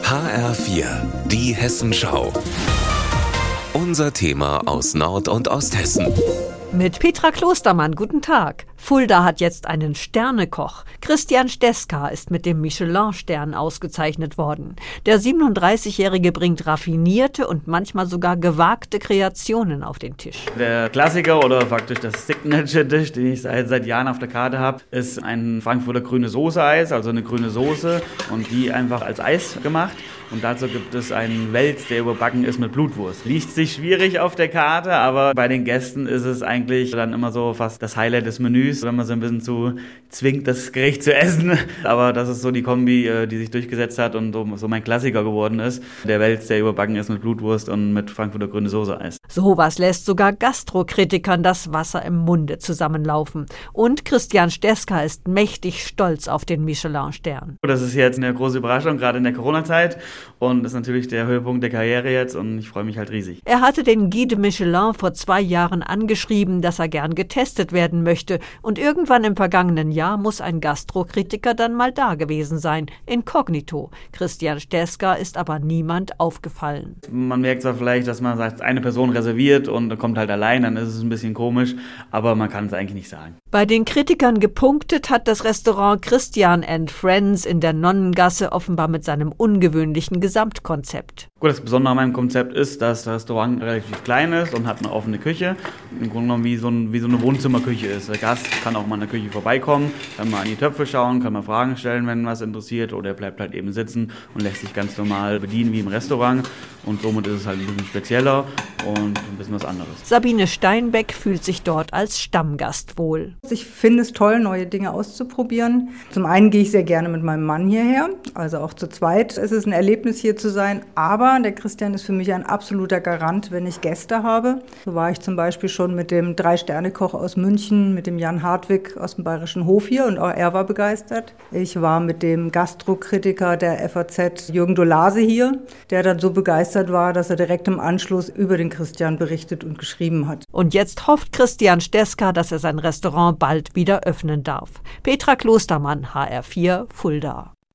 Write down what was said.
HR4, die Hessenschau. Unser Thema aus Nord- und Osthessen. Mit Petra Klostermann, guten Tag. Fulda hat jetzt einen Sternekoch. Christian Steska ist mit dem Michelin-Stern ausgezeichnet worden. Der 37-Jährige bringt raffinierte und manchmal sogar gewagte Kreationen auf den Tisch. Der Klassiker oder faktisch das Signature-Dish, den ich seit Jahren auf der Karte habe, ist ein Frankfurter grüne Soße-Eis, also eine grüne Soße und die einfach als Eis gemacht. Und dazu gibt es einen Wels, der überbacken ist mit Blutwurst. Liest sich schwierig auf der Karte, aber bei den Gästen ist es eigentlich dann immer so fast das Highlight des Menüs, wenn man so ein bisschen zu zwingt, das Gericht zu essen. Aber das ist so die Kombi, die sich durchgesetzt hat und so mein Klassiker geworden ist. Der Wels, der überbacken ist mit Blutwurst und mit Frankfurter grüne Soße-Eis. Sowas lässt sogar Gastrokritikern das Wasser im Munde zusammenlaufen. Und Christian Steska ist mächtig stolz auf den Michelin-Stern. Das ist jetzt eine große Überraschung, gerade in der Corona-Zeit. Und das ist natürlich der Höhepunkt der Karriere jetzt und ich freue mich halt riesig. Er hatte den Guide de Michelin vor 2 Jahren angeschrieben, dass er gern getestet werden möchte. Und irgendwann im vergangenen Jahr muss ein Gastrokritiker dann mal da gewesen sein, inkognito. Christian Steska ist aber niemand aufgefallen. Man merkt zwar vielleicht, dass man sagt, eine Person reserviert und kommt halt allein, dann ist es ein bisschen komisch, aber man kann es eigentlich nicht sagen. Bei den Kritikern gepunktet hat das Restaurant Christian & Friends in der Nonnengasse offenbar mit seinem ungewöhnlichen Gesamtkonzept. Gut, das Besondere an meinem Konzept ist, dass das Restaurant relativ klein ist und hat eine offene Küche. Im Grunde genommen wie so eine Wohnzimmerküche ist. Der Gast kann auch mal in der Küche vorbeikommen, kann mal an die Töpfe schauen, kann mal Fragen stellen, wenn was interessiert, oder er bleibt halt eben sitzen und lässt sich ganz normal bedienen wie im Restaurant. Und somit ist es halt ein bisschen spezieller und ein bisschen was anderes. Sabine Steinbeck fühlt sich dort als Stammgast wohl. Ich finde es toll, neue Dinge auszuprobieren. Zum einen gehe ich sehr gerne mit meinem Mann hierher, also auch zu zweit. Es ist ein Erlebnis, hier zu sein, aber der Christian ist für mich ein absoluter Garant, wenn ich Gäste habe. So war ich zum Beispiel schon mit dem 3-Sterne-Koch aus München, mit dem Jan Hartwig aus dem Bayerischen Hof hier und auch er war begeistert. Ich war mit dem Gastrokritiker der FAZ Jürgen Dolase hier, der dann so begeistert war, dass er direkt im Anschluss über den Christian berichtet und geschrieben hat. Und jetzt hofft Christian Steska, dass er sein Restaurant bald wieder öffnen darf. Petra Klostermann, HR4, Fulda.